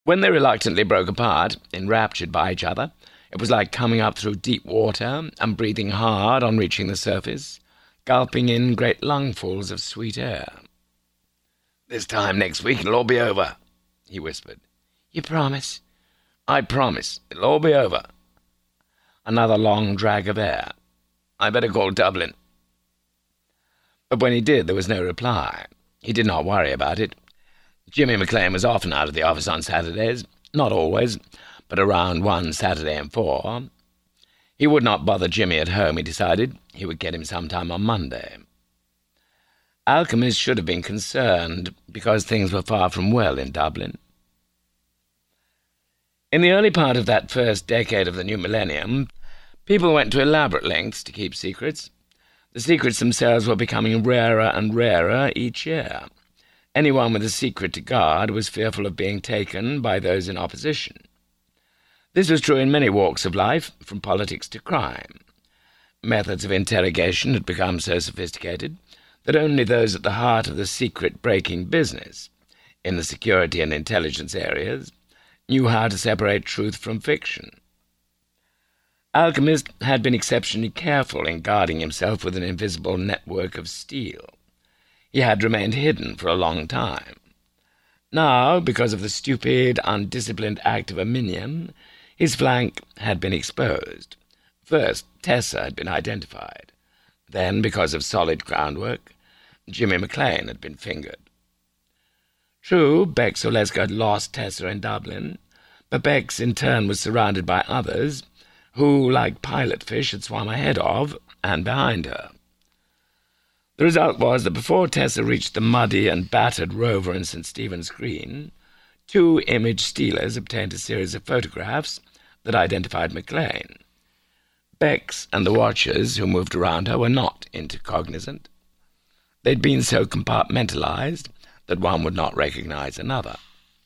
When they reluctantly broke apart, enraptured by each other, it was like coming up through deep water and breathing hard on reaching the surface, gulping in great lungfuls of sweet air. "This time next week it'll all be over," he whispered. "You promise?" "I promise. It'll all be over." Another long drag of air. "I better call Dublin." But when he did, there was no reply. He did not worry about it. Jimmy McLean was often out of the office on Saturdays, not always, but around 1 Saturday in 4. He would not bother Jimmy at home, he decided. He would get him sometime on Monday. Alchemist should have been concerned, because things were far from well in Dublin. In the early part of that first decade of the new millennium, people went to elaborate lengths to keep secrets. The secrets themselves were becoming rarer and rarer each year. Anyone with a secret to guard was fearful of being taken by those in opposition. This was true in many walks of life, from politics to crime. Methods of interrogation had become so sophisticated that only those at the heart of the secret-breaking business, in the security and intelligence areas, knew how to separate truth from fiction. Alchemist had been exceptionally careful in guarding himself with an invisible network of steel. He had remained hidden for a long time. Now, because of the stupid, undisciplined act of a minion, his flank had been exposed. First, Tessa had been identified. Then, because of solid groundwork, Jimmy McLean had been fingered. True, Bex Oleska had lost Tessa in Dublin, but Bex in turn was surrounded by others who, like pilot fish, had swum ahead of and behind her. The result was that before Tessa reached the muddy and battered rover in St. Stephen's Green, 2 image stealers obtained a series of photographs that identified McLean. Bex and the watchers who moved around her were not intercognizant. They'd been so compartmentalized that one would not recognize another.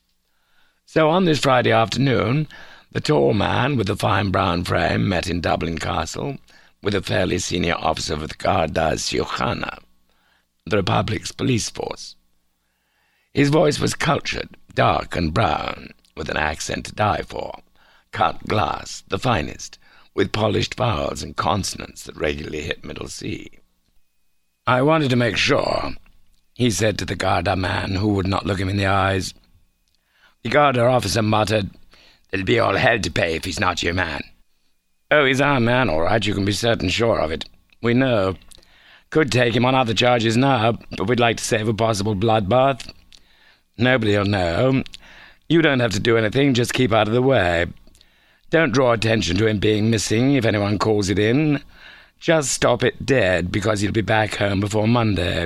So on this Friday afternoon, the tall man with the fine brown frame met in Dublin Castle with a fairly senior officer of the Garda Síochána, the Republic's police force. His voice was cultured, dark and brown, with an accent to die for, cut glass, the finest, with polished vowels and consonants that regularly hit middle C. "I wanted to make sure," he said to the Garda man, who would not look him in the eyes. The Garda officer muttered, "There'll be all hell to pay if he's not your man." "Oh, he's our man, all right, you can be certain sure of it. We know. Could take him on other charges now, but we'd like to save a possible bloodbath. Nobody'll know. You don't have to do anything, just keep out of the way. Don't draw attention to him being missing if anyone calls it in. Just stop it dead, because he'll be back home before Monday."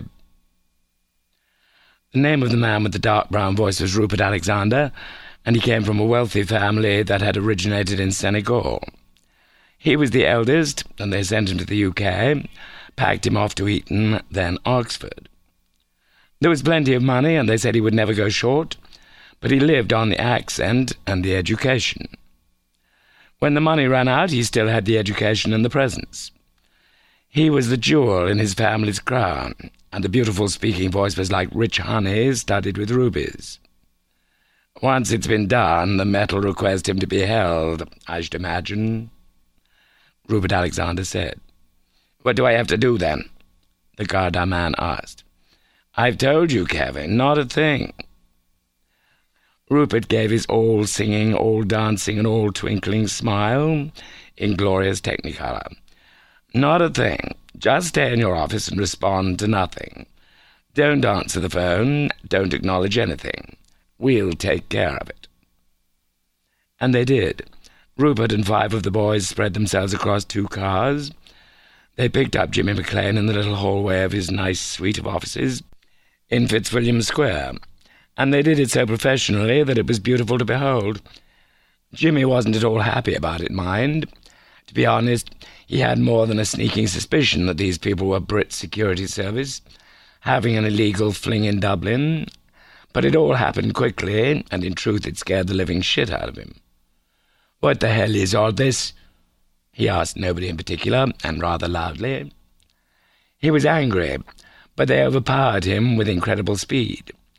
The name of the man with the dark brown voice was Rupert Alexander, and he came from a wealthy family that had originated in Senegal. He was the eldest, and they sent him to the UK, packed him off to Eton, then Oxford. There was plenty of money, and they said he would never go short, but he lived on the accent and the education. When the money ran out, he still had the education and the presence. He was the jewel in his family's crown, and the beautiful speaking voice was like rich honey studded with rubies. Once it's been done, the metal request him to be held, I should imagine, Rupert Alexander said. "What do I have to do, then?" the Garda man asked. "I've told you, Kevin, not a thing." Rupert gave his all-singing, all-dancing, and all-twinkling smile in glorious technicolor. "Not a thing. Just stay in your office and respond to nothing. Don't answer the phone, don't acknowledge anything. We'll take care of it." And they did. Rupert and 5 of the boys spread themselves across 2 cars. They picked up Jimmy McLean in the little hallway of his nice suite of offices in Fitzwilliam Square, and they did it so professionally that it was beautiful to behold. Jimmy wasn't at all happy about it, mind. To be honest, he had more than a sneaking suspicion that these people were Brit Security Service, having an illegal fling in Dublin, but it all happened quickly, and in truth it scared the living shit out of him. "What the hell is all this?" he asked nobody in particular, and rather loudly. He was angry, but they overpowered him with incredible speed.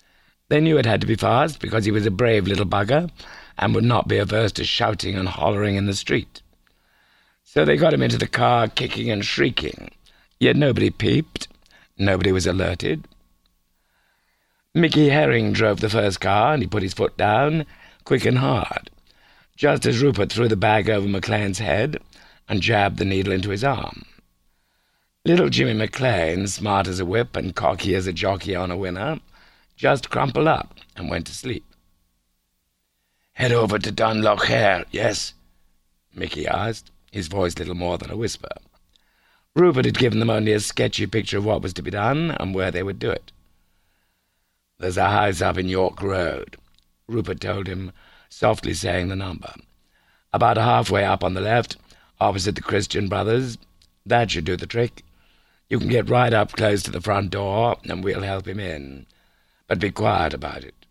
They knew it had to be fast because he was a brave little bugger and would not be averse to shouting and hollering in the street. So they got him into the car, kicking and shrieking. Yet nobody peeped. Nobody was alerted. Mickey Herring drove the first car, and he put his foot down, quick and hard, just as Rupert threw the bag over McLean's head and jabbed the needle into his arm. Little Jimmy McLean, smart as a whip and cocky as a jockey on a winner, just crumpled up and went to sleep. "Head over to Dunlockhair, yes?" Mickey asked, his voice little more than a whisper. Rupert had given them only a sketchy picture of what was to be done and where they would do it. "There's a house up in York Road," Rupert told him, softly saying the number. "About halfway up on the left, opposite the Christian Brothers. That should do the trick. You can get right up close to the front door, and we'll help him in. But be quiet about it."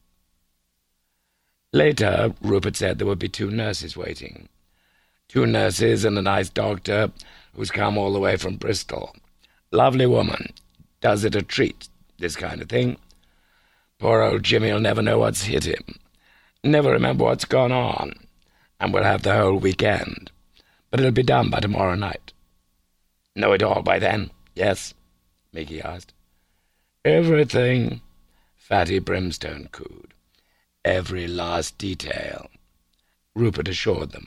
Later, Rupert said there would be 2 nurses waiting. 2 nurses and a nice doctor who's come all the way from Bristol. Lovely woman. Does it a treat, this kind of thing. Poor old Jimmy'll never know what's hit him. Never remember what's gone on. And we'll have the whole weekend. But it'll be done by tomorrow night. "Know it all by then, yes?" Mickey asked. "Everything," Fatty Brimstone cooed. "Every last detail," Rupert assured them.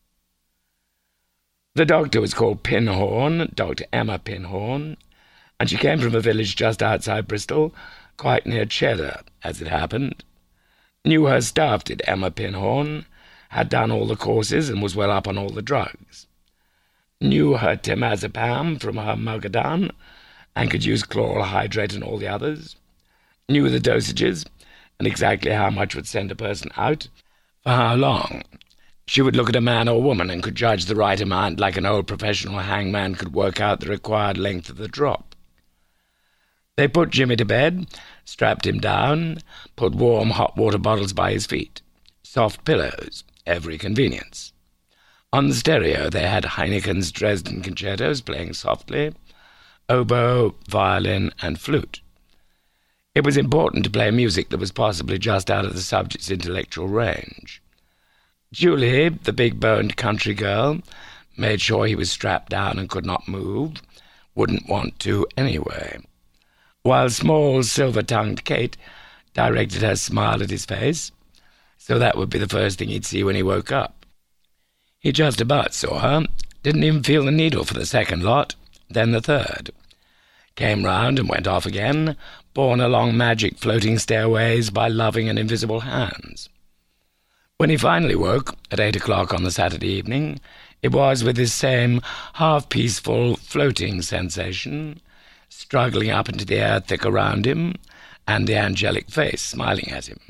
The doctor was called Pinhorn, Dr. Emma Pinhorn, and she came from a village just outside Bristol, quite near Cheddar, as it happened. Knew her staff did, Emma Pinhorn, had done all the courses and was well up on all the drugs. Knew her temazepam from her Mogadam, and could use chloral hydrate and all the others. Knew the dosages, and exactly how much would send a person out, for how long. She would look at a man or woman and could judge the right amount like an old professional hangman could work out the required length of the drop. They put Jimmy to bed, strapped him down, put warm hot water bottles by his feet, soft pillows, every convenience. On the stereo they had Heineken's Dresden concertos playing softly, oboe, violin, and flute. It was important to play music that was possibly just out of the subject's intellectual range. Julie, the big-boned country girl, made sure he was strapped down and could not move, wouldn't want to anyway, while small, silver-tongued Kate directed her smile at his face, so that would be the first thing he'd see when he woke up. He just about saw her, didn't even feel the needle for the second lot, then the third. Came round and went off again, borne along magic floating stairways by loving and invisible hands. When he finally woke, at 8 o'clock on the Saturday evening, it was with this same half-peaceful, floating sensation, struggling up into the air thick around him, and the angelic face smiling at him.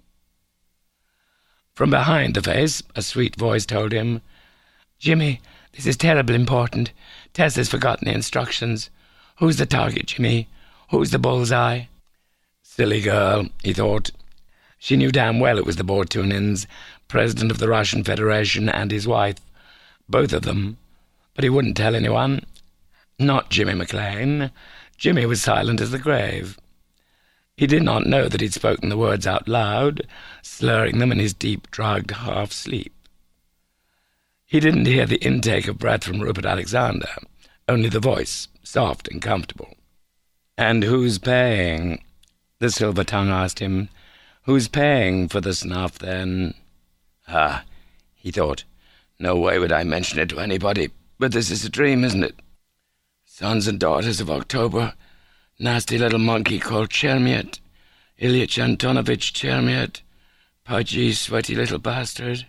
From behind the face, a sweet voice told him, "Jimmy, this is terribly important. Tess has forgotten the instructions. Who's the target, Jimmy? Who's the bullseye?" Silly girl, he thought. She knew damn well it was the Bortunins, president of the Russian Federation, and his wife, both of them, but he wouldn't tell anyone. Not Jimmy McLean. Jimmy was silent as the grave. He did not know that he'd spoken the words out loud, slurring them in his deep, drugged half-sleep. He didn't hear the intake of breath from Rupert Alexander, only the voice, soft and comfortable. "And who's paying?" the silver tongue asked him. "Who's paying for the snuff, then?" "Ah," he thought, "no way would I mention it to anybody, but this is a dream, isn't it? Sons and daughters of October, nasty little monkey called Chermiet, Ilyich Antonovich Chermiet, pudgy, sweaty little bastard."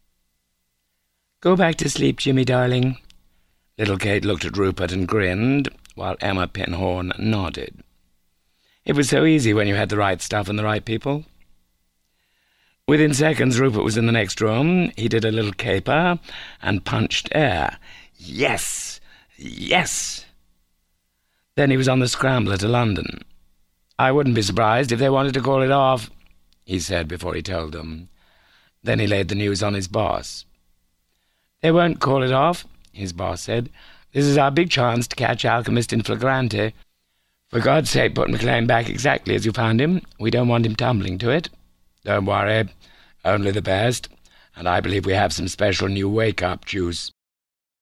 "Go back to sleep, Jimmy, darling." Little Kate looked at Rupert and grinned, while Emma Pinhorn nodded. It was so easy when you had the right stuff and the right people. Within seconds, Rupert was in the next room. He did a little caper and punched air. Yes! Yes! Then he was on the scrambler to London. "I wouldn't be surprised if they wanted to call it off," he said before he told them. Then he laid the news on his boss. "They won't call it off," his boss said. "This is our big chance to catch Alchemist in flagrante. For God's sake, put McLean back exactly as you found him. We don't want him tumbling to it." Don't worry, only the best, and I believe we have some special new wake-up juice.